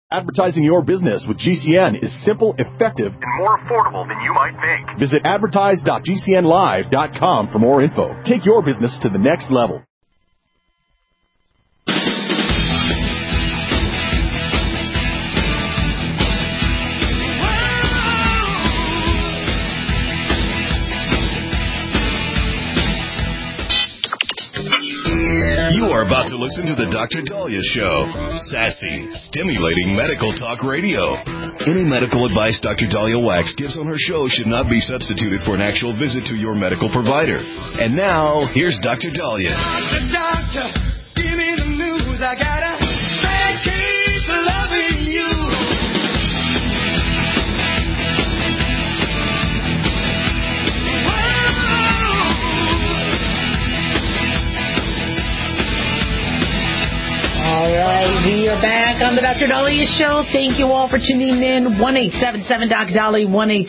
Advertising your business with GCN is simple, effective, and more affordable than you might think. Visit advertise.gcnlive.com for more info. Take your business to the next level. You are about to listen to the Dr. Dahlia Show. Sassy, stimulating medical talk radio. Any medical advice Dr. Dahlia Wax gives on her show should not be substituted for an actual visit to your medical provider. And now, here's Dr. Dahlia. Doctor, give me the news. I got a bad case of loving you. All right, we are back on the Dr. Dahlia Show. Thank you all for tuning in. 1-877-Doc-Dali,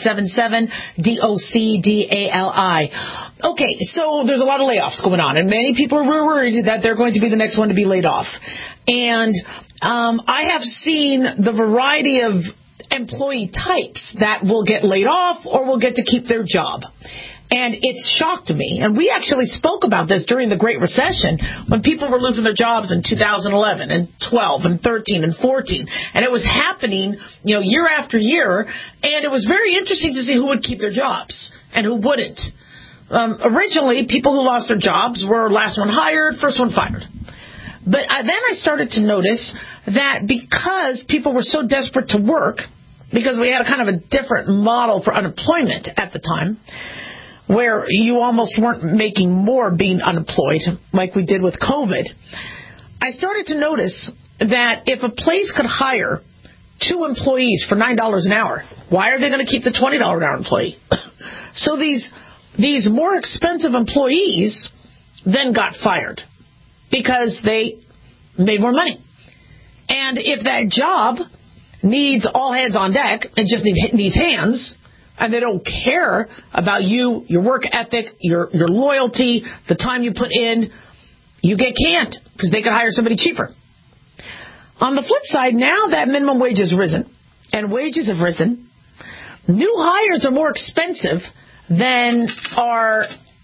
1-877-DOC-DALI. Okay, so there's a lot of layoffs going on, and many people are worried that they're going to be the next one to be laid off. And I have seen the variety of employee types that will get laid off or will get to keep their job. And it's shocked me. And we actually spoke about this during the Great Recession when people were losing their jobs in 2011 and 12 and 13 and 14. And it was happening, year after year. And it was very interesting to see who would keep their jobs and who wouldn't. Originally, people who lost their jobs were last one hired, first one fired. But then I started to notice that because people were so desperate to work, because we had a kind of a different model for unemployment at the time, where you almost weren't making more being unemployed like we did with COVID, I started to notice that if a place could hire 2 employees for $9 an hour, why are they going to keep the $20 an hour employee? So these more expensive employees then got fired because they made more money. And if that job needs all hands on deck and just needs hands, and they don't care about you, your work ethic, your loyalty, the time you put in, you get canned because they can hire somebody cheaper. On the flip side, now that minimum wage has risen and wages have risen, new hires are more expensive than our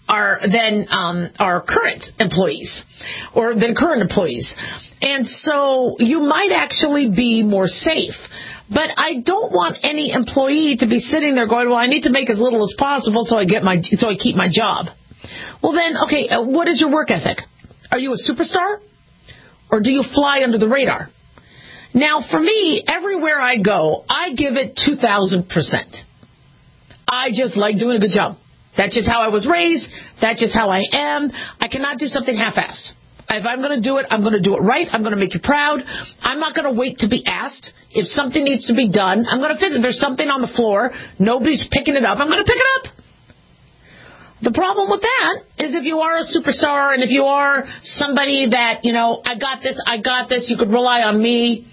current employees or than current employees. And so you might actually be more safe. But I don't want any employee to be sitting there going, well, I need to make as little as possible so I keep my job. Well, then, okay, what is your work ethic? Are you a superstar? Or do you fly under the radar? Now, for me, everywhere I go, I give it 2,000%. I just like doing a good job. That's just how I was raised. That's just how I am. I cannot do something half-assed. If I'm going to do it, I'm going to do it right. I'm going to make you proud. I'm not going to wait to be asked. If something needs to be done, I'm going to fix it. If there's something on the floor, nobody's picking it up, I'm going to pick it up. The problem with that is if you are a superstar and if you are somebody that, I got this, you could rely on me.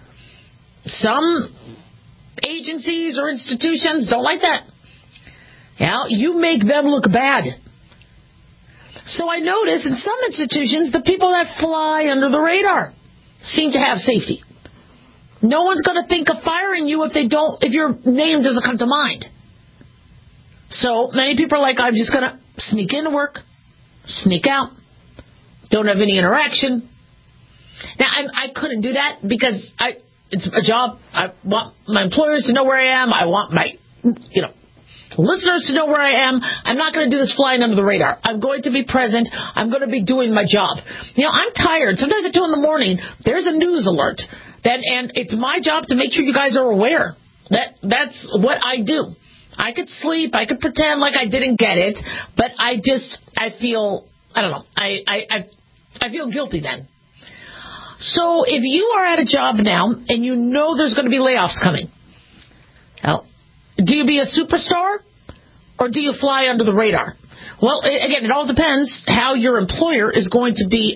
Some agencies or institutions don't like that. You make them look bad. So I notice in some institutions, the people that fly under the radar seem to have safety. No one's going to think of firing you if your name doesn't come to mind. So many people are like, I'm just going to sneak into work, sneak out, don't have any interaction. Now, I couldn't do that because it's a job. I want my employers to know where I am. I want my, listeners to know where I am. I'm not going to do this flying under the radar. I'm going to be present. I'm going to be doing my job. I'm tired. Sometimes at 2 a.m, there's a news alert. And it's my job to make sure you guys are aware. That's what I do. I could sleep. I could pretend like I didn't get it. But I feel, I don't know. I feel guilty then. So if you are at a job now and you know there's going to be layoffs coming, do you be a superstar or do you fly under the radar? Well, again, it all depends how your employer is going to be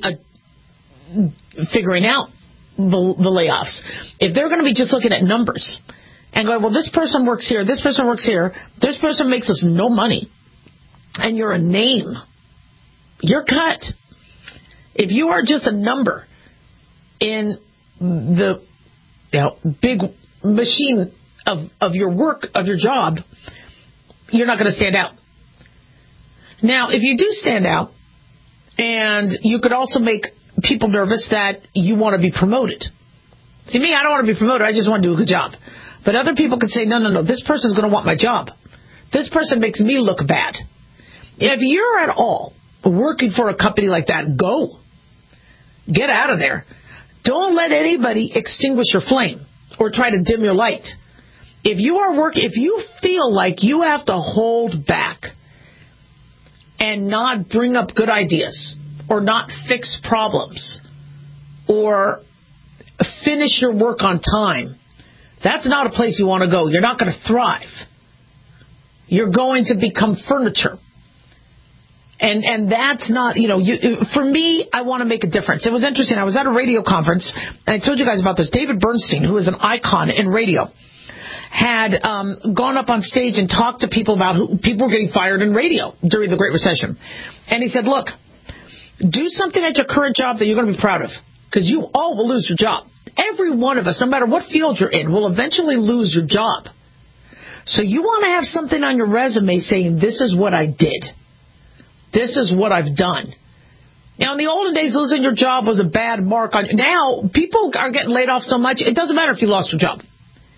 figuring out the layoffs. If they're going to be just looking at numbers and going, well, this person works here, this person works here, this person makes us no money, and you're a name, you're cut. If you are just a number in the big machine of your work, of your job, you're not going to stand out. Now, if you do stand out, and you could also make people nervous that you want to be promoted. See, me, I don't want to be promoted. I just want to do a good job. But other people could say, no, this person's going to want my job. This person makes me look bad. If you're at all working for a company like that, go. Get out of there. Don't let anybody extinguish your flame or try to dim your light. If you feel like you have to hold back and not bring up good ideas or not fix problems or finish your work on time, that's not a place you want to go. You're not going to thrive. You're going to become furniture. And that's not, for me, I want to make a difference. It was interesting. I was at a radio conference, and I told you guys about this. David Bernstein, who is an icon in radio, had gone up on stage and talked to people about who people were getting fired in radio during the Great Recession. And he said, look, do something at your current job that you're going to be proud of, because you all will lose your job. Every one of us, no matter what field you're in, will eventually lose your job. So you want to have something on your resume saying, this is what I did. This is what I've done. Now, in the olden days, losing your job was a bad mark on you. Now, people are getting laid off so much, it doesn't matter if you lost your job.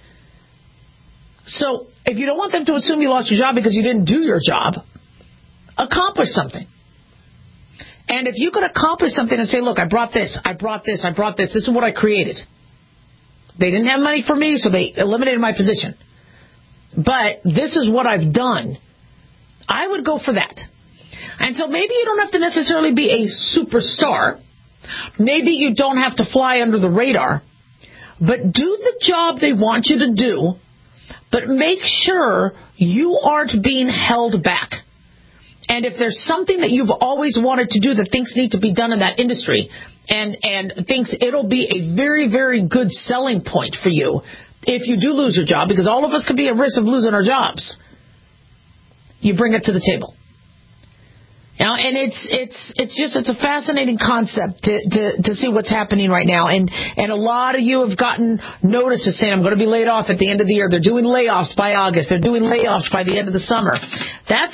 So, if you don't want them to assume you lost your job because you didn't do your job, accomplish something. And if you could accomplish something and say, look, I brought this, this is what I created. They didn't have money for me, so they eliminated my position. But this is what I've done. I would go for that. And so maybe you don't have to necessarily be a superstar. Maybe you don't have to fly under the radar. But do the job they want you to do. But make sure you aren't being held back. And if there's something that you've always wanted to do that thinks need to be done in that industry and thinks it'll be a very, very good selling point for you if you do lose your job, because all of us could be at risk of losing our jobs, you bring it to the table. And it's a fascinating concept to see what's happening right now. And a lot of you have gotten notices saying, I'm going to be laid off at the end of the year. They're doing layoffs by August. They're doing layoffs by the end of the summer. That's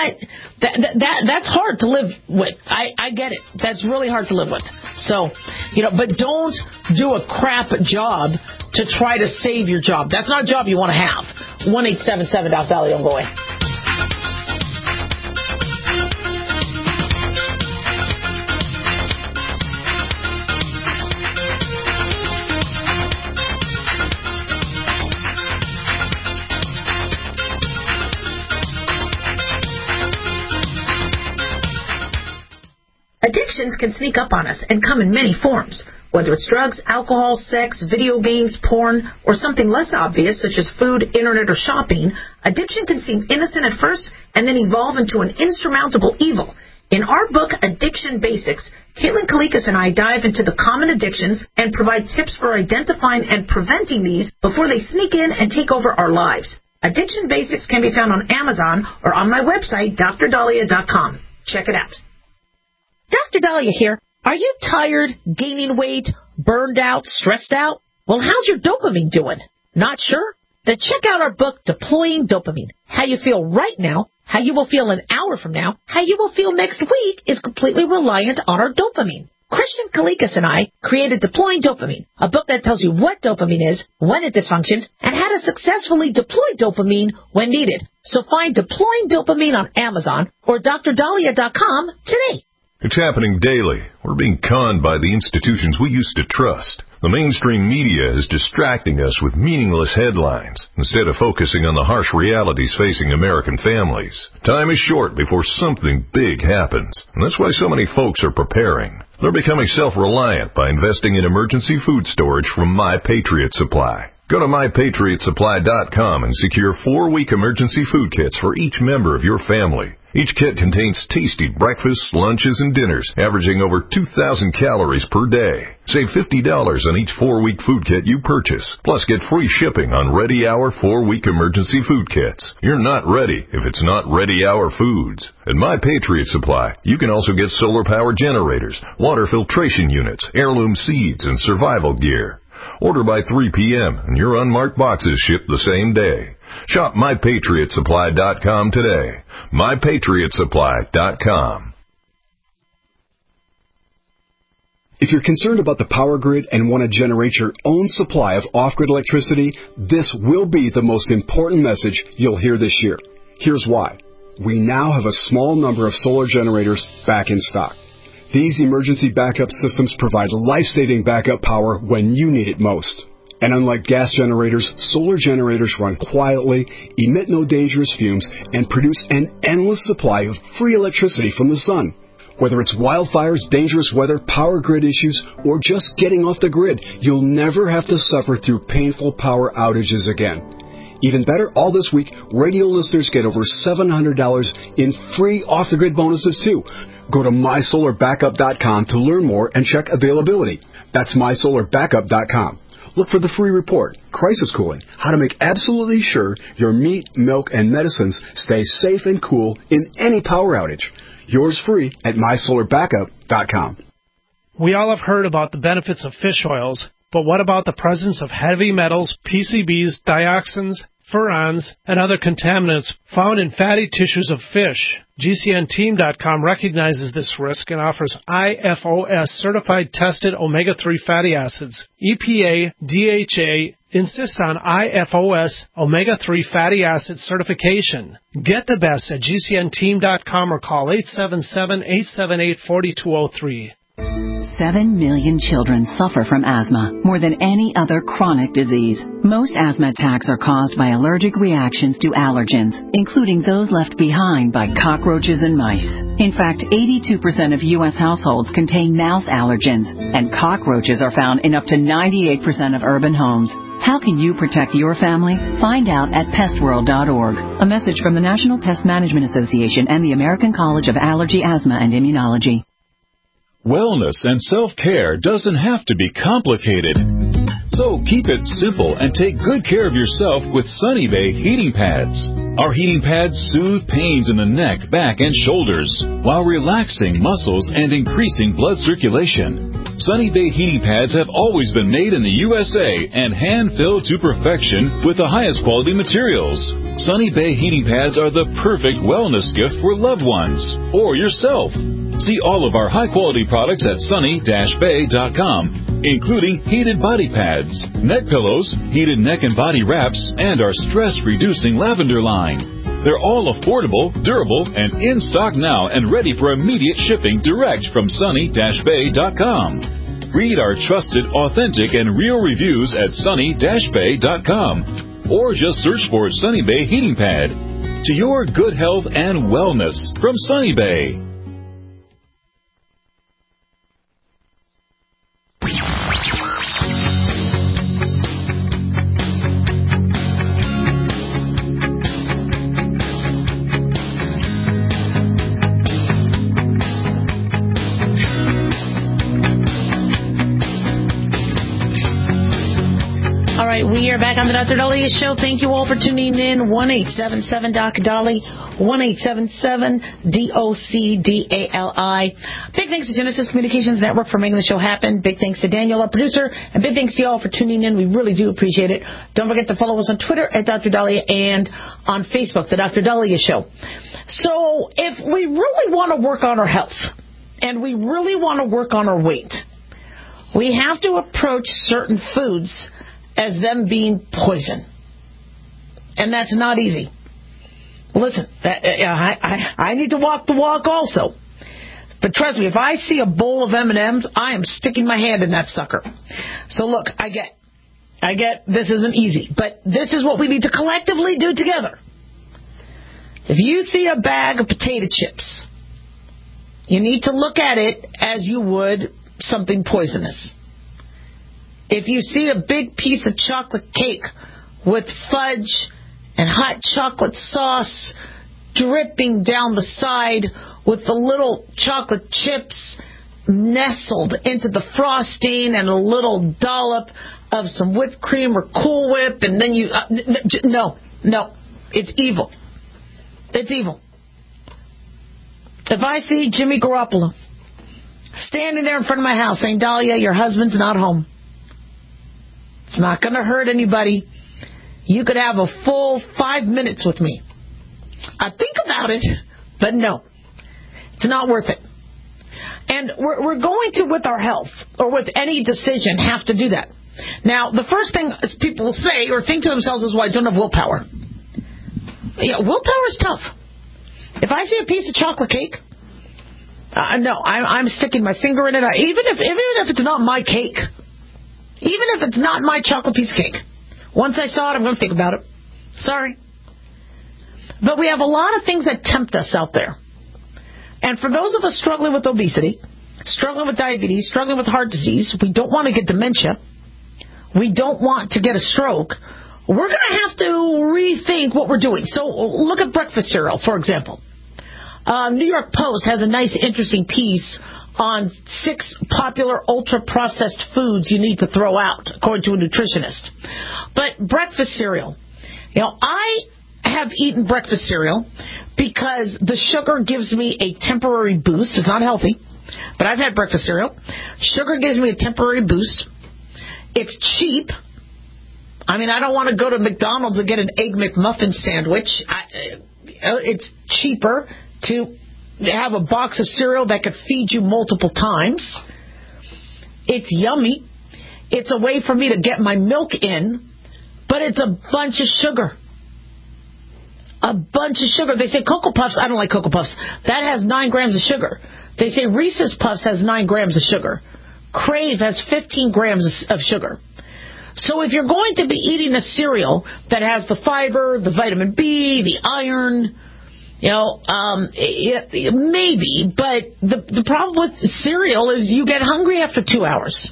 hard to live with. I get it. That's really hard to live with. So, but don't do a crap job to try to save your job. That's not a job you want to have. 1-877-Valley, don't go away. Addictions can sneak up on us and come in many forms. Whether it's drugs, alcohol, sex, video games, porn, or something less obvious such as food, internet, or shopping, addiction can seem innocent at first and then evolve into an insurmountable evil. In our book, Addiction Basics, Caitlin Kalikas and I dive into the common addictions and provide tips for identifying and preventing these before they sneak in and take over our lives. Addiction Basics can be found on Amazon or on my website, DrDahlia.com. Check it out. Dr. Dahlia here. Are you tired, gaining weight, burned out, stressed out? Well, how's your dopamine doing? Not sure? Then check out our book, Deploying Dopamine. How you feel right now, how you will feel an hour from now, how you will feel next week is completely reliant on our dopamine. Christian Kalikas and I created Deploying Dopamine, a book that tells you what dopamine is, when it dysfunctions, and how to successfully deploy dopamine when needed. So find Deploying Dopamine on Amazon or DrDahlia.com today. It's happening daily. We're being conned by the institutions we used to trust. The mainstream media is distracting us with meaningless headlines instead of focusing on the harsh realities facing American families. Time is short before something big happens, and that's why so many folks are preparing. They're becoming self-reliant by investing in emergency food storage from My Patriot Supply. Go to MyPatriotSupply.com and secure 4-week emergency food kits for each member of your family. Each kit contains tasty breakfasts, lunches, and dinners, averaging over 2,000 calories per day. Save $50 on each 4-week food kit you purchase, plus get free shipping on Ready Hour 4-week emergency food kits. You're not ready if it's not Ready Hour Foods. At My Patriot Supply, you can also get solar power generators, water filtration units, heirloom seeds, and survival gear. Order by 3 p.m. and your unmarked boxes ship the same day. Shop MyPatriotSupply.com today. MyPatriotSupply.com. If you're concerned about the power grid and want to generate your own supply of off-grid electricity, this will be the most important message you'll hear this year. Here's why. We now have a small number of solar generators back in stock. These emergency backup systems provide life-saving backup power when you need it most. And unlike gas generators, solar generators run quietly, emit no dangerous fumes, and produce an endless supply of free electricity from the sun. Whether it's wildfires, dangerous weather, power grid issues, or just getting off the grid, you'll never have to suffer through painful power outages again. Even better, all this week, radio listeners get over $700 in free off-the-grid bonuses, too. Go to MySolarBackup.com to learn more and check availability. That's MySolarBackup.com. Look for the free report, Crisis Cooling, how to make absolutely sure your meat, milk, and medicines stay safe and cool in any power outage. Yours free at MySolarBackup.com. We all have heard about the benefits of fish oils, but what about the presence of heavy metals, PCBs, dioxins, furans, and other contaminants found in fatty tissues of fish? GCNteam.com recognizes this risk and offers IFOS certified tested omega-3 fatty acids. EPA, DHA insist on IFOS omega-3 fatty acid certification. Get the best at GCNteam.com or call 877-878-4203. 7 million children suffer from asthma, more than any other chronic disease. Most asthma attacks are caused by allergic reactions to allergens, including those left behind by cockroaches and mice. In fact, 82% of U.S. households contain mouse allergens, and cockroaches are found in up to 98% of urban homes. How can you protect your family? Find out at pestworld.org. A message from the National Pest Management Association and the American College of Allergy, Asthma, and Immunology. Wellness and self-care doesn't have to be complicated. So keep it simple and take good care of yourself with Sunny Bay heating pads. Our heating pads soothe pains in the neck, back, and shoulders while relaxing muscles and increasing blood circulation. Sunny Bay heating pads have always been made in the USA and hand-filled to perfection with the highest quality materials. Sunny Bay heating pads are the perfect wellness gift for loved ones or yourself. See all of our high-quality products at sunny-bay.com, including heated body pads, neck pillows, heated neck and body wraps, and our stress-reducing lavender line. They're all affordable, durable, and in stock now and ready for immediate shipping direct from sunny-bay.com. Read our trusted, authentic, and real reviews at sunny-bay.com, or just search for Sunny Bay Heating Pad. To your good health and wellness from Sunny Bay. We are back on the Dr. Daliah Show. Thank you all for tuning in. 1-877-DOC-DALI, 1-877-DOC-DALI. Big thanks to Genesis Communications Network for making the show happen. Big thanks to Daniel, our producer, and big thanks to you all for tuning in. We really do appreciate it. Don't forget to follow us on Twitter at Dr. Daliah and on Facebook, The Dr. Daliah Show. So if we really want to work on our health and we really want to work on our weight, we have to approach certain foods as them being poison. And that's not easy. Listen, I need to walk the walk also. But trust me, if I see a bowl of M&Ms, I am sticking my hand in that sucker. So look, I get this isn't easy, but this is what we need to collectively do together. If you see a bag of potato chips, you need to look at it as you would something poisonous. If you see a big piece of chocolate cake with fudge and hot chocolate sauce dripping down the side with the little chocolate chips nestled into the frosting and a little dollop of some whipped cream or Cool Whip, and then you... No, it's evil. It's evil. If I see Jimmy Garoppolo standing there in front of my house saying, Dahlia, your husband's not home, It's not going to hurt anybody. You could have a full 5 minutes with me. I think about it, but no. It's not worth it. And we're going to, with our health, or with any decision, have to do that. Now, the first thing people will say or think to themselves is, well, I don't have willpower. Yeah, willpower is tough. If I see a piece of chocolate cake, no, I'm sticking my finger in it. Even if it's not my cake, even if it's not my chocolate piece of cake, once I saw it, I'm going to think about it. Sorry. But we have a lot of things that tempt us out there. And for those of us struggling with obesity, struggling with diabetes, struggling with heart disease, we don't want to get dementia, we don't want to get a stroke, we're going to have to rethink what we're doing. So look at breakfast cereal, for example. New York Post has a nice, interesting piece on 6 popular ultra-processed foods you need to throw out, according to a nutritionist. But breakfast cereal. I have eaten breakfast cereal because the sugar gives me a temporary boost. It's not healthy, but I've had breakfast cereal. Sugar gives me a temporary boost. It's cheap. I mean, I don't want to go to McDonald's and get an Egg McMuffin sandwich. It's cheaper to have a box of cereal that could feed you multiple times. It's yummy. It's a way for me to get my milk in, but it's a bunch of sugar. A bunch of sugar. They say Cocoa Puffs. I don't like Cocoa Puffs. That has 9 grams of sugar. They say Reese's Puffs has 9 grams of sugar. Crave has 15 grams of sugar. So if you're going to be eating a cereal that has the fiber, the vitamin B, the iron, maybe, but the problem with cereal is you get hungry after 2 hours.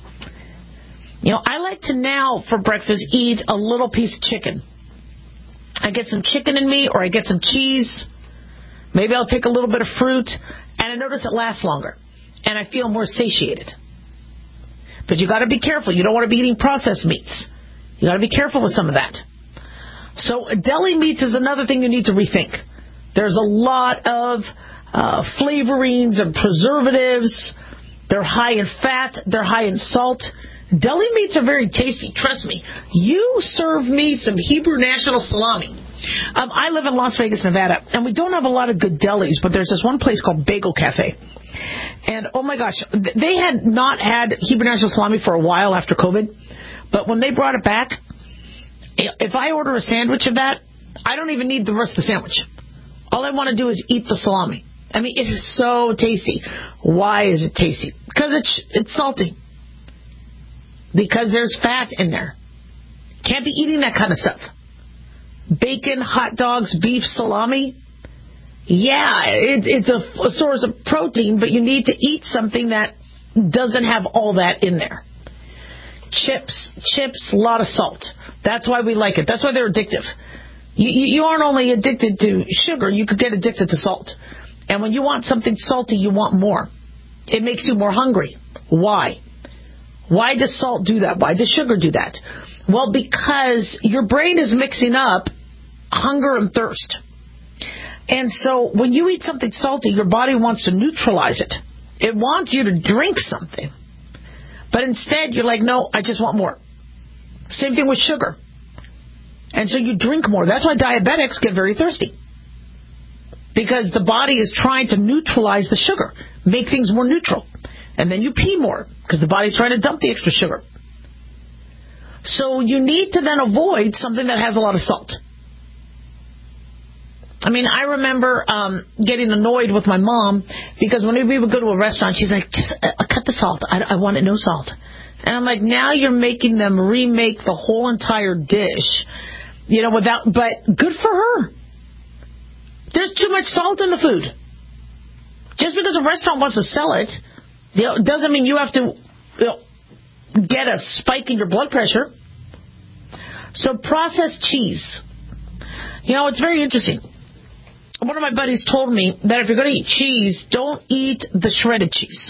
I like to now for breakfast eat a little piece of chicken. I get some chicken in me, or I get some cheese. Maybe I'll take a little bit of fruit, and I notice it lasts longer, and I feel more satiated. But you got to be careful. You don't want to be eating processed meats. You got to be careful with some of that. So deli meats is another thing you need to rethink. There's a lot of flavorings and preservatives. They're high in fat. They're high in salt. Deli meats are very tasty. Trust me. You serve me some Hebrew National salami. I live in Las Vegas, Nevada, and we don't have a lot of good delis, but there's this one place called Bagel Cafe. And, oh my gosh, they had not had Hebrew National salami for a while after COVID, but when they brought it back, if I order a sandwich of that, I don't even need the rest of the sandwich. All I want to do is eat the salami. I mean, it is so tasty. Why is it tasty? Because it's salty. Because there's fat in there. Can't be eating that kind of stuff. Bacon, hot dogs, beef, salami. Yeah, it's a source of protein, but you need to eat something that doesn't have all that in there. Chips, a lot of salt. That's why we like it. That's why they're addictive. You aren't only addicted to sugar, you could get addicted to salt. And when you want something salty, you want more. It makes you more hungry. Why? Why does salt do that? Why does sugar do that? Well, because your brain is mixing up hunger and thirst. And so when you eat something salty, your body wants to neutralize it. It wants you to drink something. But instead, you're like, no, I just want more. Same thing with sugar. And so you drink more. That's why diabetics get very thirsty. Because the body is trying to neutralize the sugar, make things more neutral. And then you pee more because the body's trying to dump the extra sugar. So you need to then avoid something that has a lot of salt. I mean, I remember getting annoyed with my mom because when we would go to a restaurant, she's like, just cut the salt. I want it no salt. And I'm like, now you're making them remake the whole entire dish, but good for her. There's too much salt in the food. Just because a restaurant wants to sell it, doesn't mean you have to get a spike in your blood pressure. So processed cheese. It's very interesting. One of my buddies told me that if you're going to eat cheese, don't eat the shredded cheese.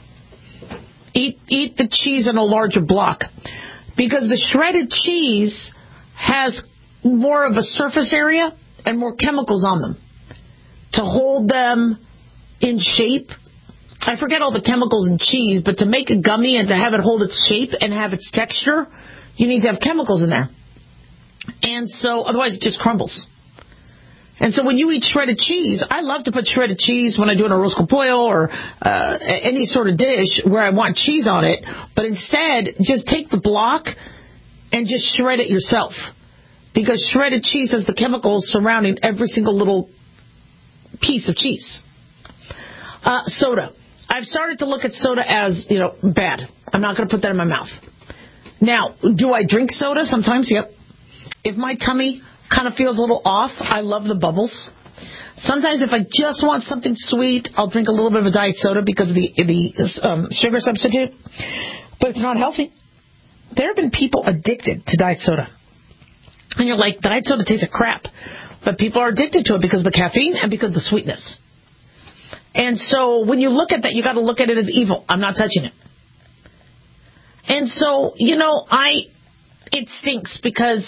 Eat the cheese in a larger block. Because the shredded cheese has more of a surface area and more chemicals on them to hold them in shape. I forget all the chemicals in cheese, but to make a gummy and to have it hold its shape and have its texture, You need to have chemicals in there. And so, otherwise it just crumbles. And so when you eat shredded cheese, I love to put shredded cheese when I do an arroz con pollo or any sort of dish where I want cheese on it. But instead, just take the block and just shred it yourself. Because shredded cheese has the chemicals surrounding every single little piece of cheese. Soda. I've started to look at soda as, bad. I'm not going to put that in my mouth. Now, do I drink soda? Sometimes, yep. If my tummy kind of feels a little off, I love the bubbles. Sometimes if I just want something sweet, I'll drink a little bit of a diet soda because of the sugar substitute. But it's not healthy. There have been people addicted to diet soda. And you're like, diet soda tastes like crap. But people are addicted to it because of the caffeine and because of the sweetness. And so when you look at that, you got to look at it as evil. I'm not touching it. And so, it stinks because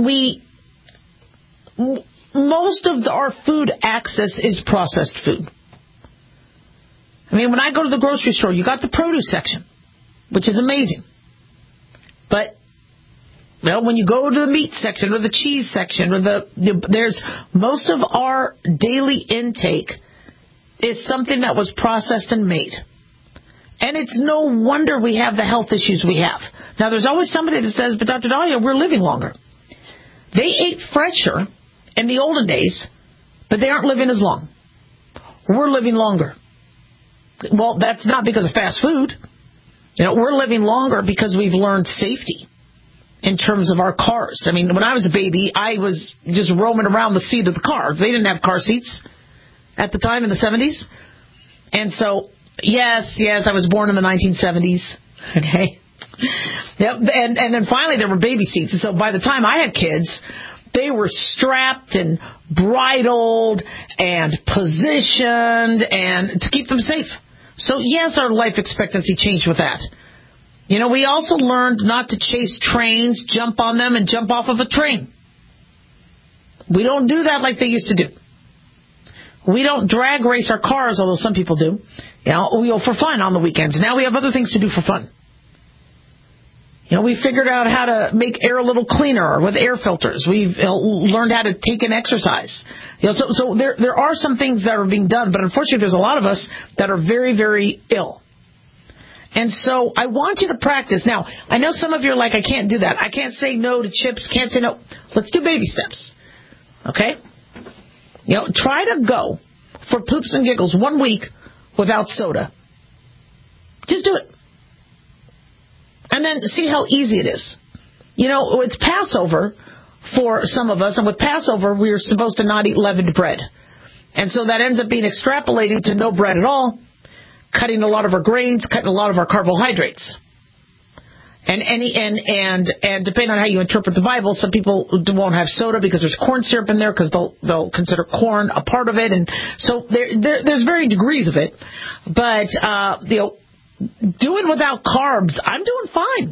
most of our food access is processed food. I mean, when I go to the grocery store, you got the produce section, which is amazing. But, when you go to the meat section or the cheese section or there's most of our daily intake is something that was processed and made. And it's no wonder we have the health issues we have. Now, there's always somebody that says, but Dr. Dahlia, we're living longer. They ate fresher in the olden days, but they aren't living as long. We're living longer. Well, that's not because of fast food. We're living longer because we've learned safety in terms of our cars. I mean, when I was a baby, I was just roaming around the seat of the car. They didn't have car seats at the time in the 70s. And so, yes, I was born in the 1970s. Okay. Yep. And then finally there were baby seats. And so by the time I had kids, they were strapped and bridled and positioned and to keep them safe. So yes, our life expectancy changed with that. We also learned not to chase trains, jump on them, and jump off of a train. We don't do that like they used to do. We don't drag race our cars, although some people do. We go for fun on the weekends. Now we have other things to do for fun. We figured out how to make air a little cleaner with air filters. We've learned how to take an exercise. So there are some things that are being done, but unfortunately there's a lot of us that are very, very ill. And so I want you to practice. Now, I know some of you are like, I can't do that. I can't say no to chips, can't say no. Let's do baby steps. Okay? Try to go for poops and giggles 1 week without soda. Just do it. And then see how easy it is. It's Passover for some of us, and with Passover, we're supposed to not eat leavened bread. And so that ends up being extrapolated to no bread at all, cutting a lot of our grains, cutting a lot of our carbohydrates. And depending on how you interpret the Bible, some people won't have soda because there's corn syrup in there because they'll consider corn a part of it. And so there's varying degrees of it. But, doing without carbs, I'm doing fine.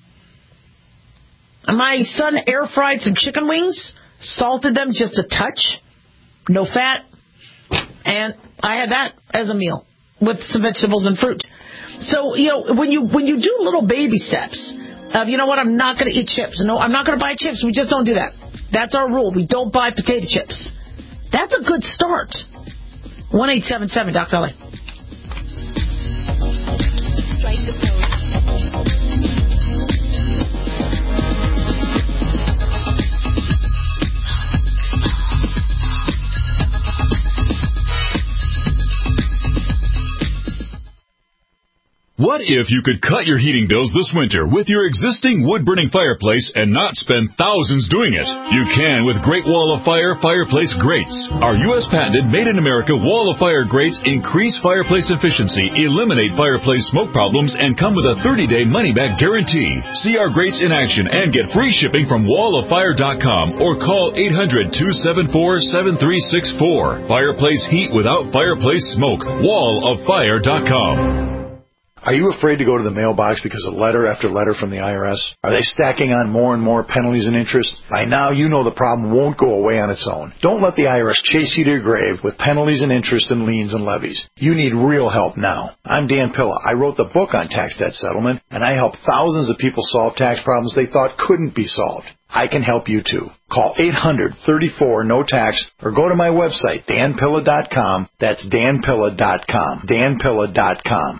My son air fried some chicken wings, salted them just a touch, no fat, and I had that as a meal with some vegetables and fruit. So, when you do little baby steps of, I'm not going to eat chips. No, I'm not going to buy chips. We just don't do that. That's our rule. We don't buy potato chips. That's a good start. 1-877 Dr. Dahlia. What if you could cut your heating bills this winter with your existing wood-burning fireplace and not spend thousands doing it? You can with Great Wall of Fire fireplace grates. Our U.S. patented made-in-America Wall of Fire grates increase fireplace efficiency, eliminate fireplace smoke problems, and come with a 30-day money-back guarantee. See our grates in action and get free shipping from walloffire.com or call 800-274-7364. Fireplace heat without fireplace smoke. walloffire.com. Are you afraid to go to the mailbox because of letter after letter from the IRS? Are they stacking on more and more penalties and interest? By now, you know the problem won't go away on its own. Don't let the IRS chase you to your grave with penalties and interest and liens and levies. You need real help now. I'm Dan Pilla. I wrote the book on tax debt settlement, and I help thousands of people solve tax problems they thought couldn't be solved. I can help you too. Call 800-34-NO-TAX or go to my website, danpilla.com. That's danpilla.com. danpilla.com.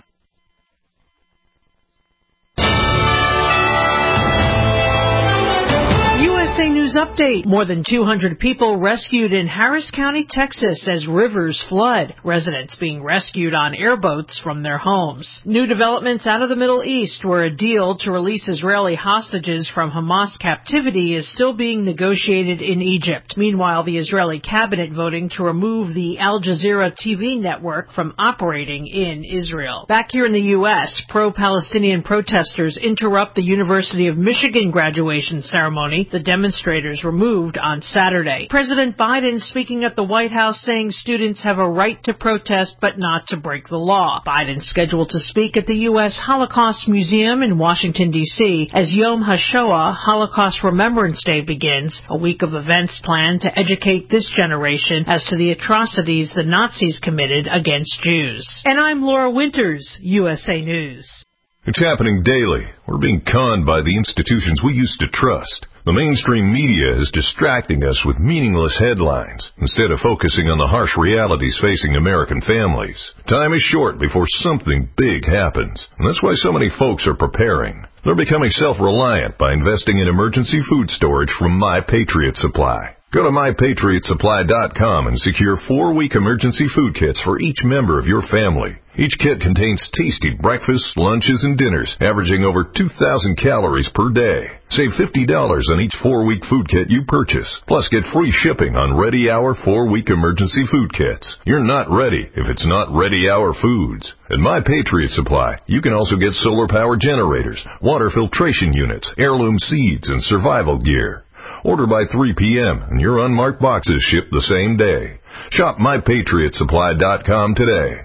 USA News Update. More than 200 people rescued in Harris County, Texas as rivers flood. Residents being rescued on airboats from their homes. New developments out of the Middle East, where a deal to release Israeli hostages from Hamas captivity is still being negotiated in Egypt. Meanwhile, the Israeli cabinet voting to remove the Al Jazeera TV network from operating in Israel. Back here in the U.S., pro-Palestinian protesters interrupt the University of Michigan graduation ceremony. The demonstrators were moved on Saturday. President Biden speaking at the White House saying students have a right to protest but not to break the law. Biden scheduled to speak at the U.S. Holocaust Museum in Washington, D.C. as Yom HaShoah, Holocaust Remembrance Day, begins, a week of events planned to educate this generation as to the atrocities the Nazis committed against Jews. And I'm Laura Winters, USA News. It's happening daily. We're being conned by the institutions we used to trust. The mainstream media is distracting us with meaningless headlines instead of focusing on the harsh realities facing American families. Time is short before something big happens, and that's why so many folks are preparing. They're becoming self-reliant by investing in emergency food storage from My Patriot Supply. Go to MyPatriotSupply.com and secure 4-week emergency food kits for each member of your family. Each kit contains tasty breakfasts, lunches, and dinners, averaging over 2,000 calories per day. Save $50 on each 4-week food kit you purchase. Plus, get free shipping on Ready Hour 4-week emergency food kits. You're not ready if it's not Ready Hour Foods. At My Patriot Supply, you can also get solar power generators, water filtration units, heirloom seeds, and survival gear. Order by 3 p.m. and your unmarked boxes ship the same day. Shop MyPatriotSupply.com today.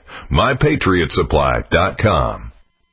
MyPatriotSupply.com.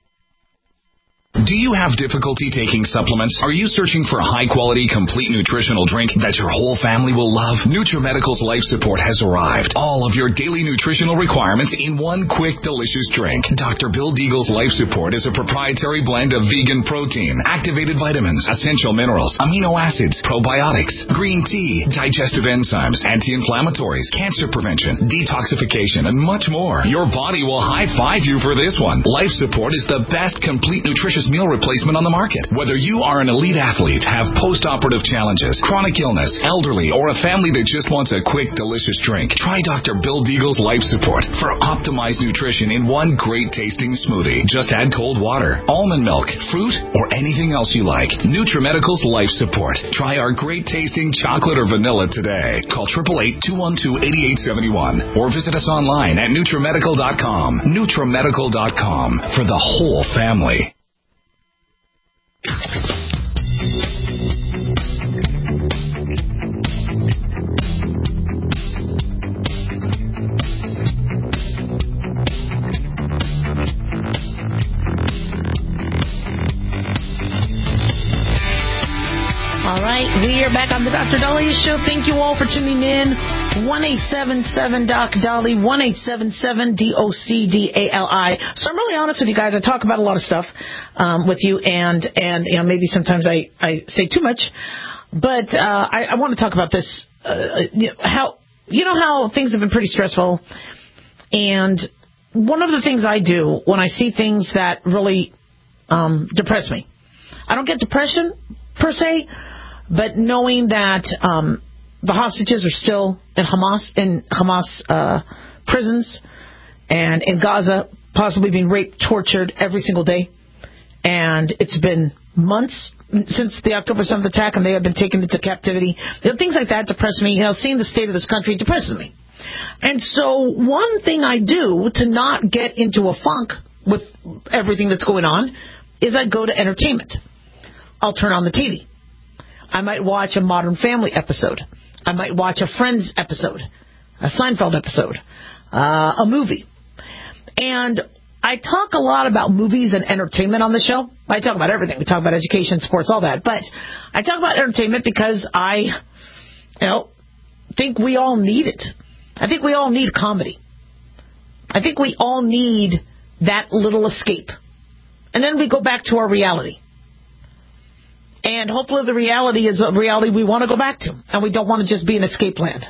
Do you have difficulty taking supplements? Are you searching for a high-quality, complete nutritional drink that your whole family will love? NutriMedical's Life Support has arrived. All of your daily nutritional requirements in one quick, delicious drink. Dr. Bill Deagle's Life Support is a proprietary blend of vegan protein, activated vitamins, essential minerals, amino acids, probiotics, green tea, digestive enzymes, anti-inflammatories, cancer prevention, detoxification, and much more. Your body will high-five you for this one. Life Support is the best complete nutritious meal replacement on the market. Whether you are an elite athlete, have post-operative challenges, chronic illness, elderly, or a family that just wants a quick, delicious drink, try Dr. Bill Deagle's Life Support for optimized nutrition in one great-tasting smoothie. Just add cold water, almond milk, fruit, or anything else you like. NutriMedical's Life Support. Try our great-tasting chocolate or vanilla today. Call 888-212-8871 or visit us online at NutriMedical.com. NutriMedical.com for the whole family. All right, we are back on the Dr. Dahlia Show. Thank you all for tuning in. 1-877-DOC-DALI, 1-877-DOC-DALI. So I'm really honest with you guys. I talk about a lot of stuff with you, and you know, maybe sometimes I say too much. But I want to talk about this, how things have been pretty stressful. And one of the things I do when I see things that really depress me, I don't get depression per se, but knowing that the hostages are still in Hamas prisons and in Gaza, possibly being raped, tortured every single day. And it's been months since the October 7th attack, and they have been taken into captivity. Things like that depress me. Seeing the state of this country depresses me. And so one thing I do to not get into a funk with everything that's going on is I go to entertainment. I'll turn on the TV. I might watch a Modern Family episode. I might watch a Friends episode, a Seinfeld episode, a movie. And I talk a lot about movies and entertainment on the show. I talk about everything. We talk about education, sports, all that. But I talk about entertainment because I think we all need it. I think we all need comedy. I think we all need that little escape. And then we go back to our reality. And hopefully the reality is a reality we want to go back to. And we don't want to just be in escape land.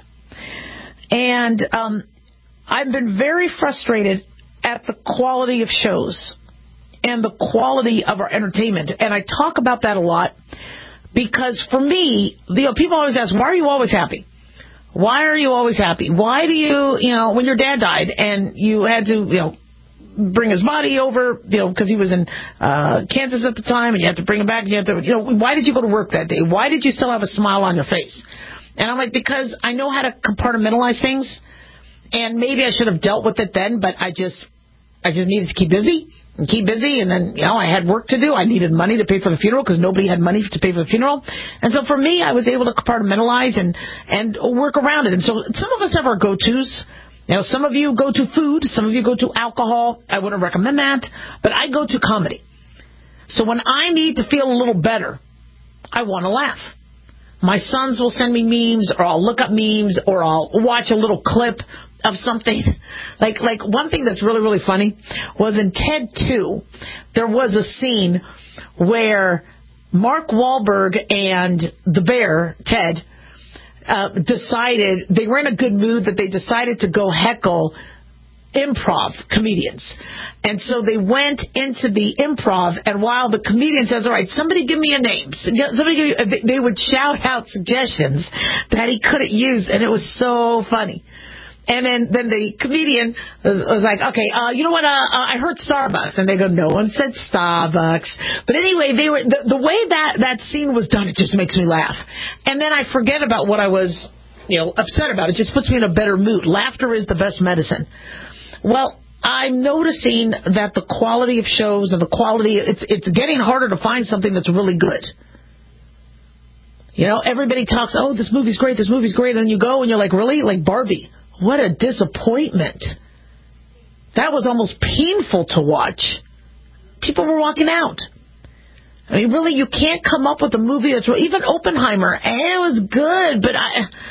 And I've been very frustrated at the quality of shows and the quality of our entertainment. And I talk about that a lot because for me, people always ask, why are you always happy? Why are you always happy? Why do you, when your dad died and you had to, bring his body over, because he was in Kansas at the time, and you had to bring him back, and you had to, why did you go to work that day? Why did you still have a smile on your face? And I'm like, because I know how to compartmentalize things, and maybe I should have dealt with it then, but I just needed to keep busy, and then, I had work to do. I needed money to pay for the funeral because nobody had money to pay for the funeral. And so for me, I was able to compartmentalize and work around it. And so some of us have our go-tos. Some of you go to food, some of you go to alcohol. I wouldn't recommend that, but I go to comedy. So when I need to feel a little better, I want to laugh. My sons will send me memes, or I'll look up memes, or I'll watch a little clip of something. Like one thing that's really, really funny was in Ted 2, there was a scene where Mark Wahlberg and the bear, Ted, decided, they were in a good mood that they decided to go heckle improv comedians. And so they went into the improv, and while the comedian says, all right, somebody give me a name, they would shout out suggestions that he couldn't use, and it was so funny. And then the comedian was like, okay, you know what? I heard Starbucks. And they go, no one said Starbucks. But anyway, they were the way that scene was done, it just makes me laugh. And then I forget about what I was, upset about. It just puts me in a better mood. Laughter is the best medicine. Well, I'm noticing that the quality of shows and the quality, it's getting harder to find something that's really good. Everybody talks, oh, this movie's great. And then you go and you're like, really? Like Barbie. What a disappointment. That was almost painful to watch. People were walking out. I mean, really, you can't come up with a movie that's... Even Oppenheimer, it was good, but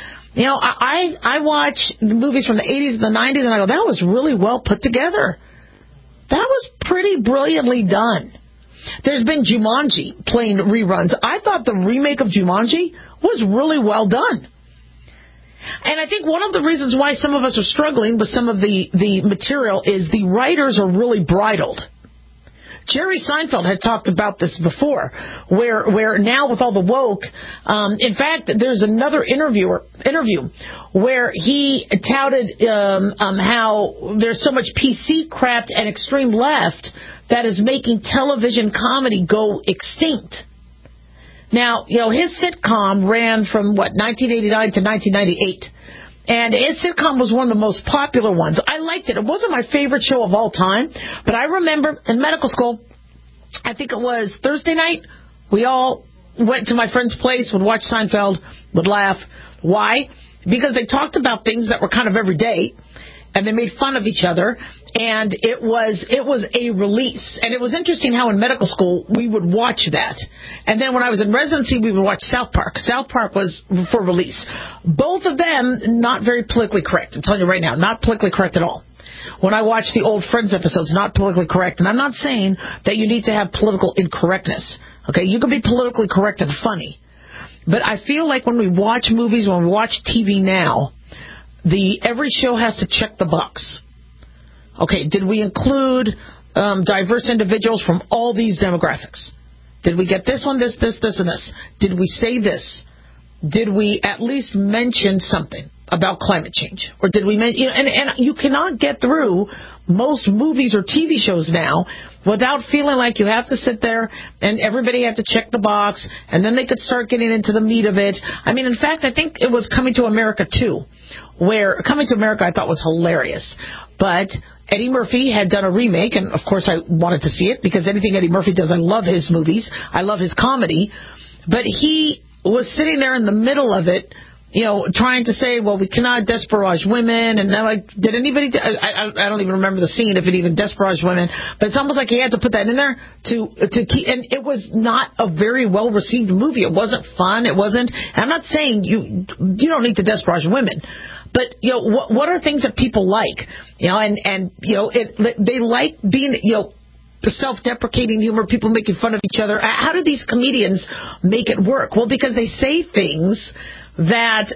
I watch the movies from the 80s and the 90s, and I go, that was really well put together. That was pretty brilliantly done. There's been Jumanji playing reruns. I thought the remake of Jumanji was really well done. And I think one of the reasons why some of us are struggling with some of the material is the writers are really bridled. Jerry Seinfeld had talked about this before, where now with all the woke, in fact, there's another interview where he touted how there's so much PC crap and extreme left that is making television comedy go extinct. Now, his sitcom ran from, 1989 to 1998. And his sitcom was one of the most popular ones. I liked it. It wasn't my favorite show of all time. But I remember in medical school, I think it was Thursday night, we all went to my friend's place, would watch Seinfeld, would laugh. Why? Because they talked about things that were kind of everyday. And they made fun of each other, and it was a release. And it was interesting how in medical school we would watch that. And then when I was in residency, we would watch South Park. South Park was for release. Both of them not very politically correct. I'm telling you right now, not politically correct at all. When I watch the old Friends episodes, not politically correct. And I'm not saying that you need to have political incorrectness. Okay, you can be politically correct and funny. But I feel like when we watch movies, when we watch TV now, every show has to check the box. Okay, did we include diverse individuals from all these demographics? Did we get this one, this, and this? Did we say this? Did we at least mention something about climate change? Or did we mention... And you cannot get through most movies or TV shows now without feeling like you have to sit there and everybody had to check the box, and then they could start getting into the meat of it. I mean, in fact, I think it was Coming to America 2, where Coming to America I thought was hilarious. But Eddie Murphy had done a remake, and of course I wanted to see it because anything Eddie Murphy does, I love his movies. I love his comedy. But he was sitting there in the middle of it trying to say, well, we cannot desparage women, and I'm like, did anybody? I don't even remember the scene if it even desparaged women, but it's almost like he had to put that in there to keep. And it was not a very well received movie. It wasn't fun. It wasn't. I'm not saying you don't need to desparage women, but what are things that people like? They like being self-deprecating humor, people making fun of each other. How do these comedians make it work? Well, because they say things that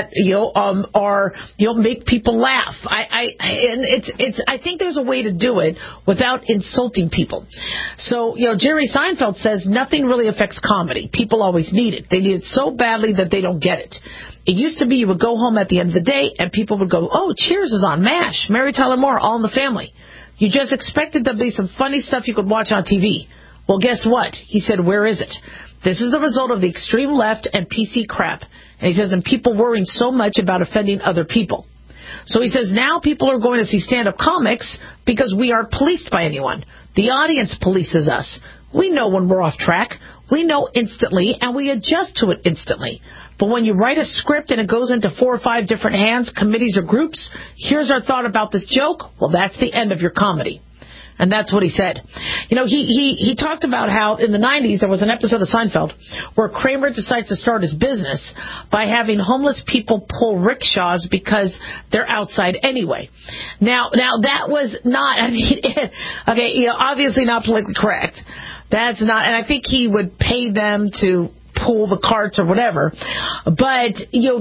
make people laugh. I think there's a way to do it without insulting people. So, Jerry Seinfeld says nothing really affects comedy. People always need it. They need it so badly that they don't get it. It used to be you would go home at the end of the day and people would go, oh, Cheers is on, MASH, Mary Tyler Moore, All in the Family. You just expected there'd be some funny stuff you could watch on TV. Well, guess what? He said, where is it? This is the result of the extreme left and PC crap. And he says, and people worrying so much about offending other people. So he says, now people are going to see stand-up comics because we aren't policed by anyone. The audience polices us. We know when we're off track. We know instantly, and we adjust to it instantly. But when you write a script and it goes into 4 or 5 different hands, committees or groups, here's our thought about this joke, well, that's the end of your comedy. And that's what he said. He talked about how in the 90s there was an episode of Seinfeld where Kramer decides to start his business by having homeless people pull rickshaws because they're outside anyway. Now that was not, obviously not politically correct. That's not, and I think he would pay them to pull the carts or whatever. But,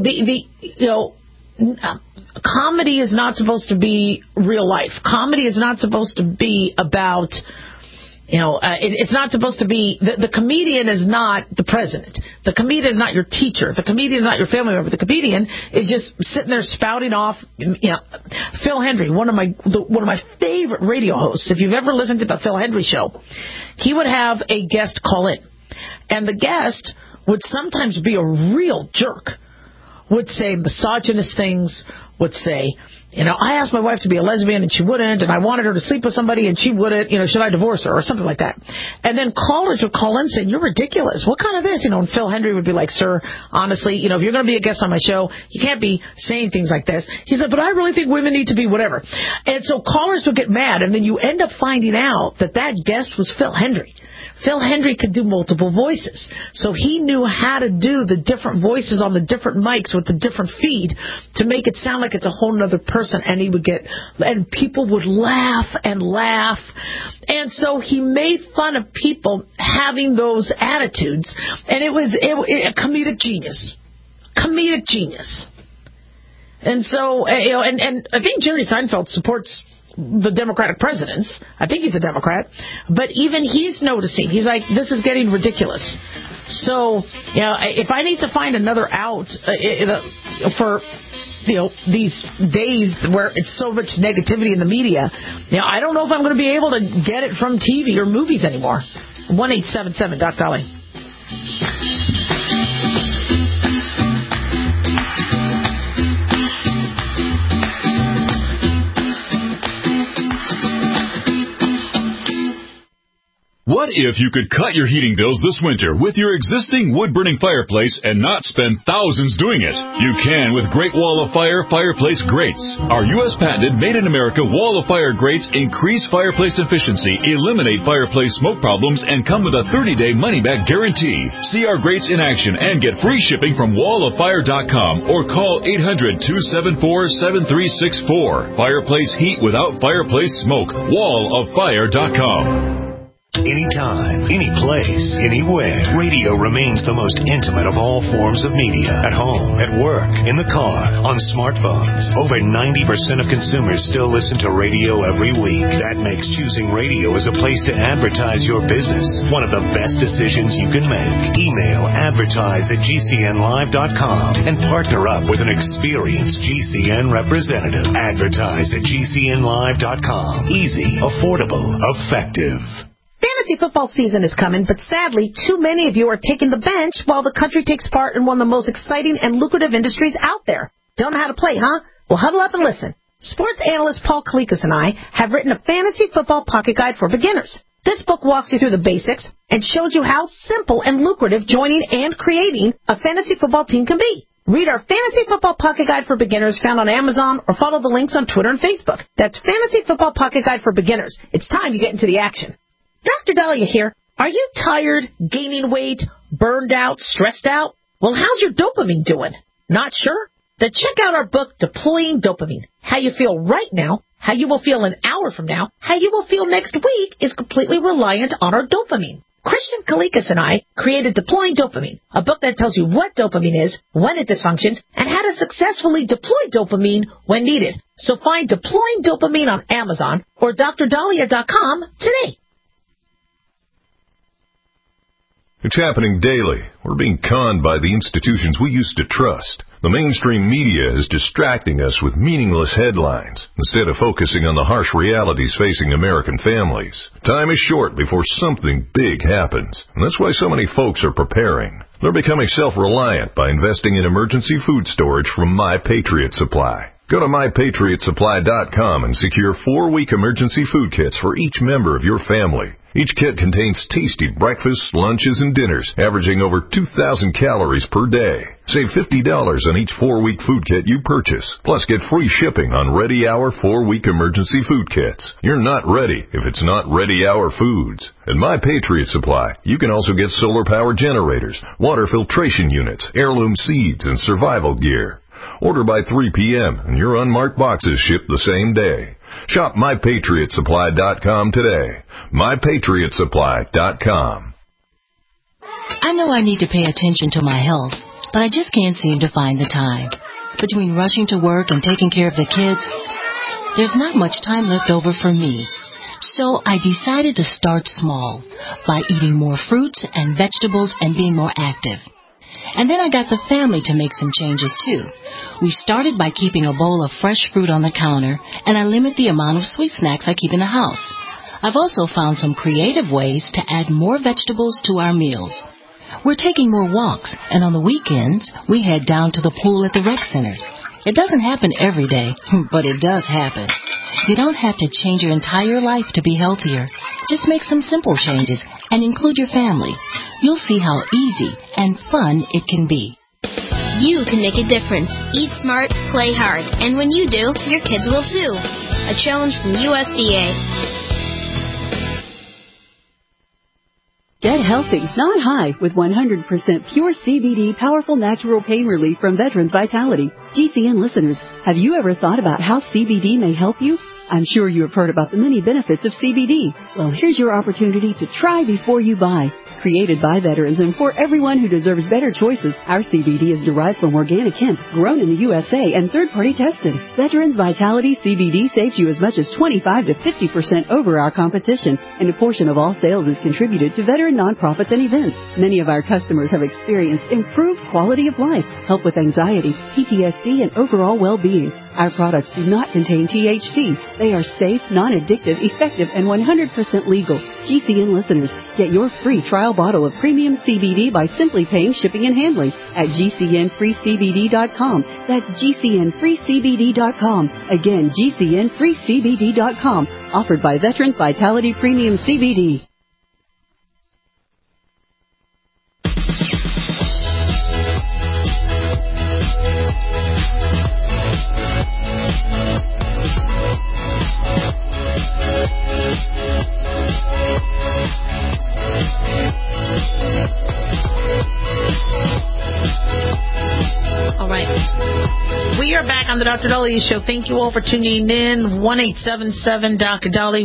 comedy is not supposed to be real life. Comedy is not supposed to be about, it's not supposed to be, the comedian is not the president. The comedian is not your teacher. The comedian is not your family member. The comedian is just sitting there spouting off, Phil Hendry, one of my favorite radio hosts. If you've ever listened to the Phil Hendry show, he would have a guest call in. And the guest would sometimes be a real jerk. Would say misogynist things, would say, I asked my wife to be a lesbian and she wouldn't, and I wanted her to sleep with somebody and she wouldn't, should I divorce her, or something like that. And then callers would call in saying, you're ridiculous. What kind of this? And Phil Hendry would be like, sir, honestly, if you're going to be a guest on my show, you can't be saying things like this. He said, but I really think women need to be whatever. And so callers would get mad, and then you end up finding out that guest was Phil Hendry. Phil Hendry could do multiple voices. So he knew how to do the different voices on the different mics with the different feed to make it sound like it's a whole other person. And people would laugh and laugh. And so he made fun of people having those attitudes. And it was a comedic genius. Comedic genius. And so, and I think Jerry Seinfeld supports the Democratic presidents. I think he's a Democrat. But even he's noticing. He's like, this is getting ridiculous. So, if I need to find another out for, these days where it's so much negativity in the media, I don't know if I'm going to be able to get it from TV or movies anymore. 1-877-DOC-DOLLY. What if you could cut your heating bills this winter with your existing wood-burning fireplace and not spend thousands doing it? You can with Great Wall of Fire fireplace grates. Our U.S. patented made-in-America Wall of Fire grates increase fireplace efficiency, eliminate fireplace smoke problems, and come with a 30-day money-back guarantee. See our grates in action and get free shipping from walloffire.com or call 800-274-7364. Fireplace heat without fireplace smoke. walloffire.com. Anytime, any place, anywhere, radio remains the most intimate of all forms of media. At home, at work, in the car, on smartphones. Over 90% of consumers still listen to radio every week. That makes choosing radio as a place to advertise your business one of the best decisions you can make. Email advertise@gcnlive.com and partner up with an experienced GCN representative. Advertise at gcnlive.com. Easy, affordable, effective. Fantasy football season is coming, but sadly, too many of you are taking the bench while the country takes part in one of the most exciting and lucrative industries out there. Don't know how to play, huh? Well, huddle up and listen. Sports analyst Paul Kalikas and I have written a fantasy football pocket guide for beginners. This book walks you through the basics and shows you how simple and lucrative joining and creating a fantasy football team can be. Read our Fantasy Football Pocket Guide for Beginners found on Amazon or follow the links on Twitter and Facebook. That's Fantasy Football Pocket Guide for Beginners. It's time you get into the action. Dr. Dahlia here. Are you tired, gaining weight, burned out, stressed out? Well, how's your dopamine doing? Not sure? Then check out our book, Deploying Dopamine. How you feel right now, how you will feel an hour from now, how you will feel next week is completely reliant on our dopamine. Christian Kalikas and I created Deploying Dopamine, a book that tells you what dopamine is, when it dysfunctions, and how to successfully deploy dopamine when needed. So find Deploying Dopamine on Amazon or drdahlia.com today. It's happening daily. We're being conned by the institutions we used to trust. The mainstream media is distracting us with meaningless headlines instead of focusing on the harsh realities facing American families. Time is short before something big happens, and that's why so many folks are preparing. They're becoming self-reliant by investing in emergency food storage from My Patriot Supply. Go to MyPatriotSupply.com and secure 4-week emergency food kits for each member of your family. Each kit contains tasty breakfasts, lunches, and dinners, averaging over 2,000 calories per day. Save $50 on each 4-week food kit you purchase. Plus, get free shipping on Ready Hour 4-week emergency food kits. You're not ready if it's not Ready Hour foods. At My Patriot Supply, you can also get solar power generators, water filtration units, heirloom seeds, and survival gear. Order by 3 p.m. and your unmarked boxes ship the same day. Shop MyPatriotSupply.com today. MyPatriotSupply.com. I know I need to pay attention to my health, but I just can't seem to find the time. Between rushing to work and taking care of the kids, there's not much time left over for me. So I decided to start small by eating more fruits and vegetables and being more active. And then I got the family to make some changes, too. We started by keeping a bowl of fresh fruit on the counter, and I limit the amount of sweet snacks I keep in the house. I've also found some creative ways to add more vegetables to our meals. We're taking more walks, and on the weekends, we head down to the pool at the rec center. It doesn't happen every day, but it does happen. You don't have to change your entire life to be healthier. Just make some simple changes and include your family. You'll see how easy and fun it can be. You can make a difference. Eat smart, play hard. And when you do, your kids will too. A challenge from USDA. Get healthy, not high, with 100% pure CBD powerful natural pain relief from Veterans Vitality. GCN listeners, have you ever thought about how CBD may help you? I'm sure you have heard about the many benefits of CBD. Well, here's your opportunity to try before you buy. Created by veterans and for everyone who deserves better choices, our CBD is derived from organic hemp, grown in the USA, and third-party tested. Veterans Vitality CBD saves you as much as 25 to 50% over our competition, and a portion of all sales is contributed to veteran nonprofits and events. Many of our customers have experienced improved quality of life, help with anxiety, PTSD, and overall well-being. Our products do not contain THC. They are safe, non-addictive, effective, and 100% legal. GCN listeners, get your free trial bottle of premium CBD by simply paying shipping and handling at GCNFreeCBD.com. That's GCNFreeCBD.com. Again, GCNFreeCBD.com. Offered by Veterans Vitality Premium CBD. All right. We are back on the Dr. Dahlia Show. Thank you all for tuning in. 1-877-Dr. Dahlia,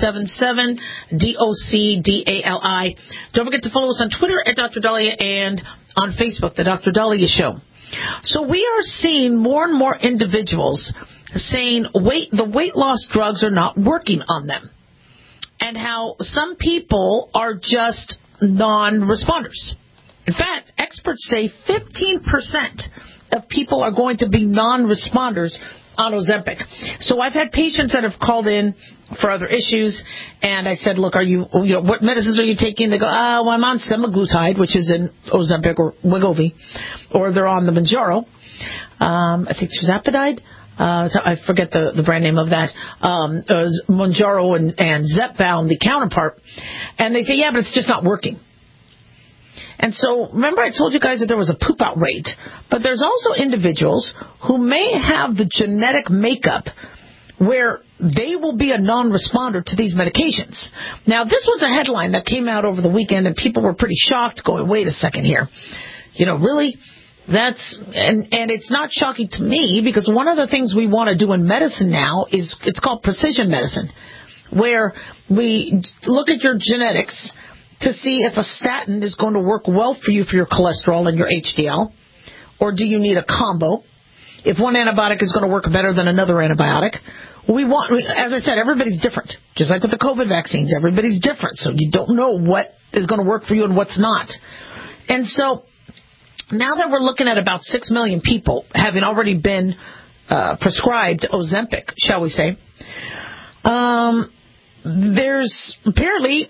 1-877-DOC-DALI. Don't forget to follow us on Twitter at Dr. Dahlia and on Facebook, the Dr. Dahlia Show. So we are seeing more and more individuals saying the weight loss drugs are not working on them, and how some people are just non-responders. In fact, experts say 15% of people are going to be non-responders on Ozempic. So I've had patients that have called in for other issues, and I said, look, what medicines are you taking? They go, well, I'm on semaglutide, which is in Ozempic or Wegovy, or they're on the Mounjaro. I think tirzepatide. I forget the brand name of that, Mounjaro and Zepbound, the counterpart, and they say, yeah, but it's just not working. And so, remember I told you guys that there was a poop-out rate, but there's also individuals who may have the genetic makeup where they will be a non-responder to these medications. Now, this was a headline that came out over the weekend, and people were pretty shocked, going, wait a second here. Really? And it's not shocking to me, because one of the things we want to do in medicine now is, it's called precision medicine, where we look at your genetics to see if a statin is going to work well for you for your cholesterol and your HDL, or do you need a combo? If one antibiotic is going to work better than another antibiotic. As I said, everybody's different. Just like with the COVID vaccines, everybody's different, so you don't know what is going to work for you and what's not. And so, now that we're looking at about 6 million people having already been prescribed Ozempic, shall we say, there's apparently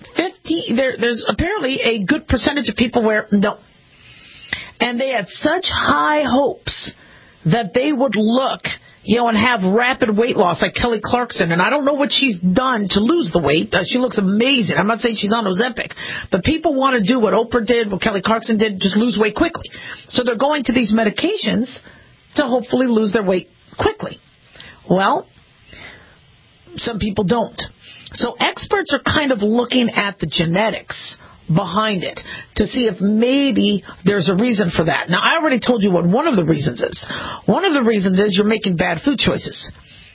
a good percentage of people where no. And they had such high hopes that they would look, and have rapid weight loss like Kelly Clarkson. And I don't know what she's done to lose the weight. She looks amazing. I'm not saying she's on Ozempic. But people want to do what Oprah did, what Kelly Clarkson did, just lose weight quickly. So they're going to these medications to hopefully lose their weight quickly. Well, some people don't. So experts are kind of looking at the genetics behind it to see if maybe there's a reason for that. Now, I already told you what one of the reasons is. One of the reasons is you're making bad food choices.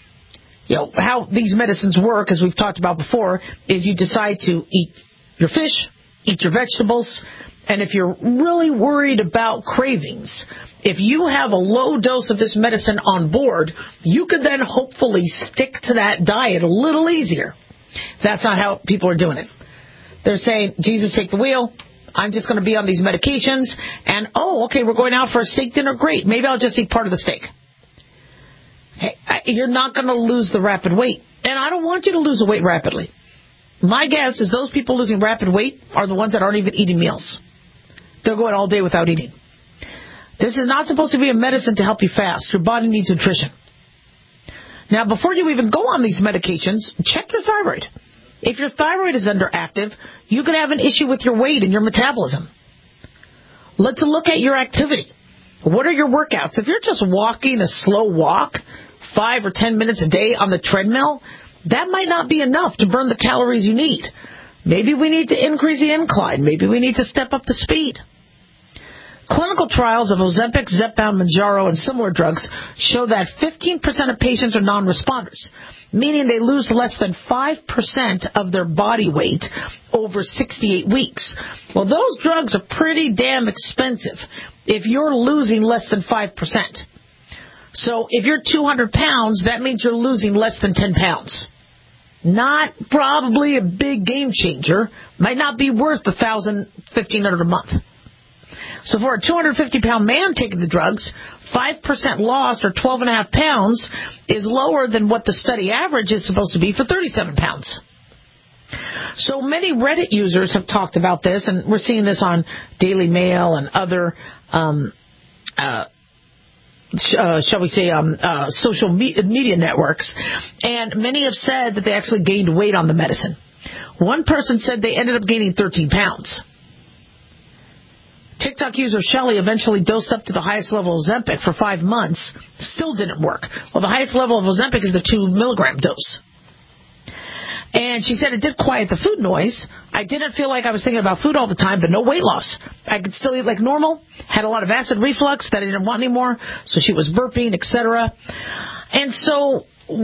How these medicines work, as we've talked about before, is you decide to eat your fish, eat your vegetables, and if you're really worried about cravings, if you have a low dose of this medicine on board, you could then hopefully stick to that diet a little easier. That's not how people are doing it. They're saying, Jesus, take the wheel. I'm just going to be on these medications. And, okay, we're going out for a steak dinner. Great. Maybe I'll just eat part of the steak. Okay, you're not going to lose the rapid weight. And I don't want you to lose the weight rapidly. My guess is those people losing rapid weight are the ones that aren't even eating meals. They're going all day without eating. This is not supposed to be a medicine to help you fast. Your body needs nutrition. Now, before you even go on these medications, check your thyroid. If your thyroid is underactive, you could have an issue with your weight and your metabolism. Let's look at your activity. What are your workouts? If you're just walking a slow walk, 5 or 10 minutes a day on the treadmill, that might not be enough to burn the calories you need. Maybe we need to increase the incline. Maybe we need to step up the speed. Clinical trials of Ozempic, Zepbound, Mounjaro, and similar drugs show that 15% of patients are non-responders, meaning they lose less than 5% of their body weight over 68 weeks. Well, those drugs are pretty damn expensive if you're losing less than 5%. So if you're 200 pounds, that means you're losing less than 10 pounds. Not probably a big game changer. Might not be worth $1,000, $1,500 a month. So for a 250-pound man taking the drugs, 5% lost, or 12.5 pounds, is lower than what the study average is supposed to be for 37 pounds. So many Reddit users have talked about this, and we're seeing this on Daily Mail and other, social media networks. And many have said that they actually gained weight on the medicine. One person said they ended up gaining 13 pounds. TikTok user Shelly eventually dosed up to the highest level of Ozempic for 5 months. Still didn't work. Well, the highest level of Ozempic is the 2 milligram dose. And she said it did quiet the food noise. I didn't feel like I was thinking about food all the time, but no weight loss. I could still eat like normal. Had a lot of acid reflux that I didn't want anymore. So she was burping, etc. And so,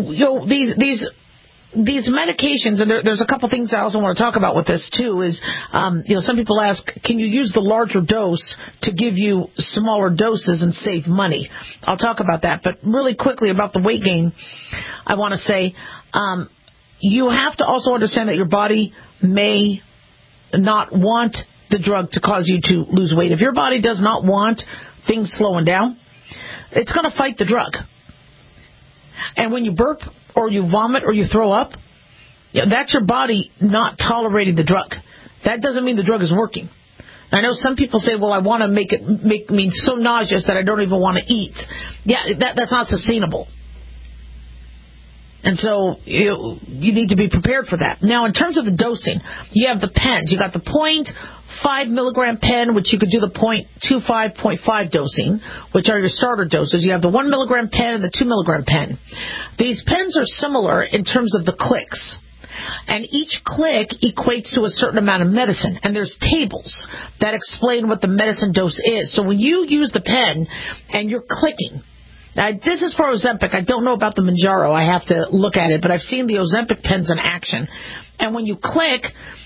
these medications, and there's a couple things I also want to talk about with this too, is, some people ask, can you use the larger dose to give you smaller doses and save money? I'll talk about that. But really quickly about the weight gain, I want to say, you have to also understand that your body may not want the drug to cause you to lose weight. If your body does not want things slowing down, it's going to fight the drug. And when you burp or you vomit or you throw up, that's your body not tolerating the drug. That doesn't mean the drug is working. I know some people say, well, I want to make me so nauseous that I don't even want to eat. Yeah, that's not sustainable. And so you need to be prepared for that. Now, in terms of the dosing, you have the pens. You got the 0.5 milligram pen, which you could do the 0.25, 0.5 dosing, which are your starter doses. You have the 1 milligram pen and the 2 milligram pen. These pens are similar in terms of the clicks. And each click equates to a certain amount of medicine. And there's tables that explain what the medicine dose is. So when you use the pen and you're clicking, now, this is for Ozempic. I don't know about the Mounjaro. I have to look at it, but I've seen the Ozempic pens in action. And when you click,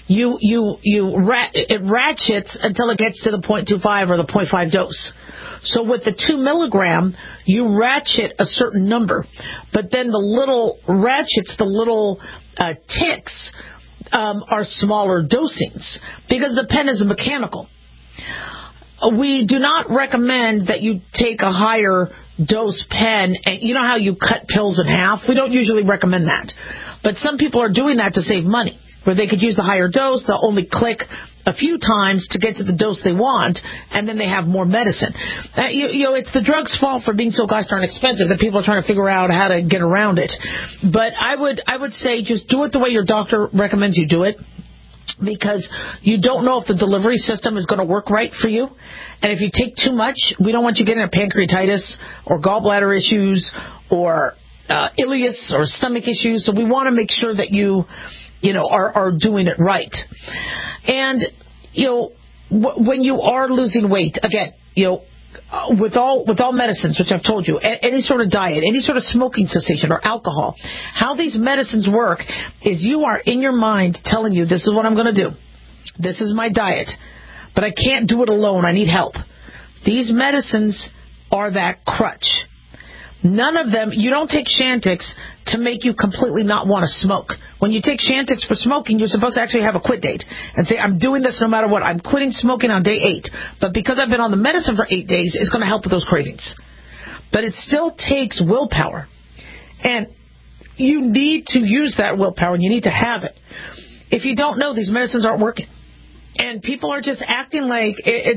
it ratchets until it gets to the 0.25 or the 0.5 dose. So with the 2 milligram, you ratchet a certain number, but then the little ratchets, the little ticks, are smaller dosings because the pen is mechanical. We do not recommend that you take a higher dose pen, and you know how you cut pills in half? We don't usually recommend that. But some people are doing that to save money, where they could use the higher dose, they'll only click a few times to get to the dose they want, and then they have more medicine. It's the drug's fault for being so gosh darn expensive that people are trying to figure out how to get around it. But I would say just do it the way your doctor recommends you do it, because you don't know if the delivery system is going to work right for you. And if you take too much, we don't want you getting a pancreatitis or gallbladder issues or ileus or stomach issues. So we want to make sure that you are doing it right. And, when you are losing weight, again, with all medicines, which I've told you, any sort of diet, any sort of smoking cessation or alcohol, how these medicines work is you are in your mind telling you, this is what I'm going to do. This is my diet. But I can't do it alone. I need help. These medicines are that crutch. None of them, you don't take Chantix to make you completely not want to smoke. When you take Chantix for smoking, you're supposed to actually have a quit date and say, I'm doing this no matter what. I'm quitting smoking on day 8. But because I've been on the medicine for 8 days, it's going to help with those cravings. But it still takes willpower. And you need to use that willpower, and you need to have it. If you don't know, these medicines aren't working. And people are just acting like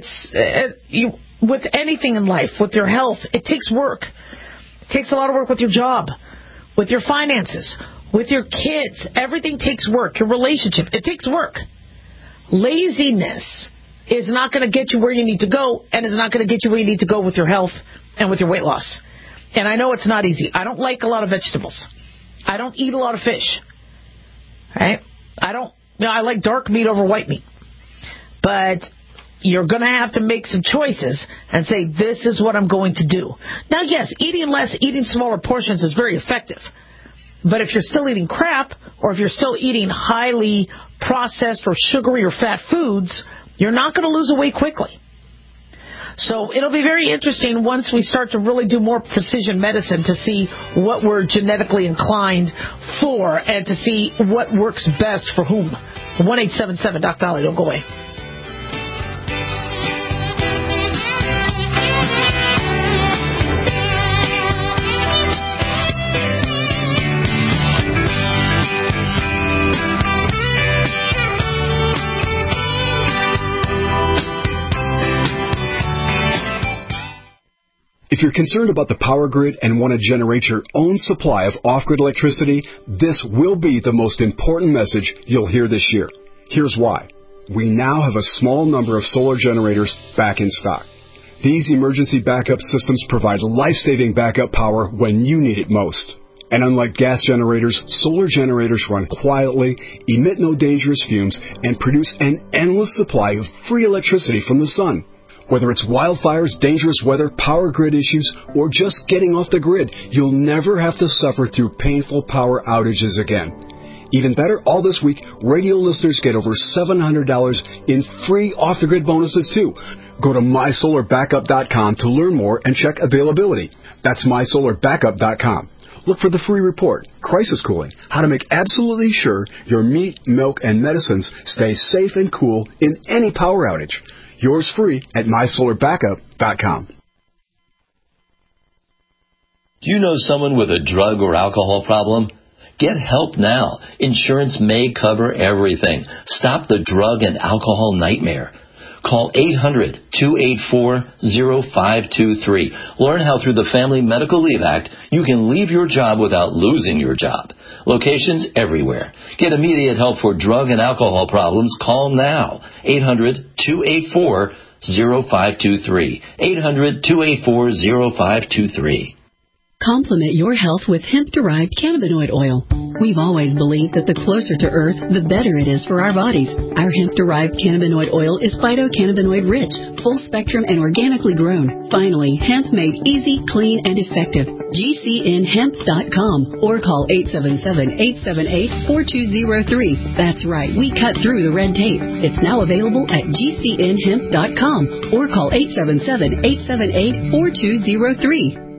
with anything in life, with your health, it takes work. It takes a lot of work with your job, with your finances, with your kids. Everything takes work. Your relationship, it takes work. Laziness is not going to get you where you need to go, and is not going to get you where you need to go with your health and with your weight loss. And I know it's not easy. I don't like a lot of vegetables. I don't eat a lot of fish. Right? I like dark meat over white meat. But you're going to have to make some choices and say, this is what I'm going to do. Now, yes, eating less, eating smaller portions is very effective. But if you're still eating crap, or if you're still eating highly processed or sugary or fat foods, you're not going to lose weight quickly. So it'll be very interesting once we start to really do more precision medicine to see what we're genetically inclined for and to see what works best for whom. 1-877-DOC-DOLLY. Don't go away. If you're concerned about the power grid and want to generate your own supply of off-grid electricity, this will be the most important message you'll hear this year. Here's why. We now have a small number of solar generators back in stock. These emergency backup systems provide life-saving backup power when you need it most. And unlike gas generators, solar generators run quietly, emit no dangerous fumes, and produce an endless supply of free electricity from the sun. Whether it's wildfires, dangerous weather, power grid issues, or just getting off the grid, you'll never have to suffer through painful power outages again. Even better, all this week, radio listeners get over $700 in free off-the-grid bonuses, too. Go to mysolarbackup.com to learn more and check availability. That's mysolarbackup.com. Look for the free report, Crisis Cooling, how to make absolutely sure your meat, milk, and medicines stay safe and cool in any power outage. Yours free at mysolarbackup.com. Do you know someone with a drug or alcohol problem? Get help now. Insurance may cover everything. Stop the drug and alcohol nightmare. Call 800-284-0523. Learn how through the Family Medical Leave Act, you can leave your job without losing your job. Locations everywhere. Get immediate help for drug and alcohol problems. Call now. 800-284-0523. 800-284-0523. Complement your health with hemp-derived cannabinoid oil. We've always believed that the closer to Earth, the better it is for our bodies. Our hemp-derived cannabinoid oil is phytocannabinoid-rich, full-spectrum, and organically grown. Finally, hemp made easy, clean, and effective. GCNhemp.com or call 877-878-4203. That's right, we cut through the red tape. It's now available at GCNhemp.com or call 877-878-4203.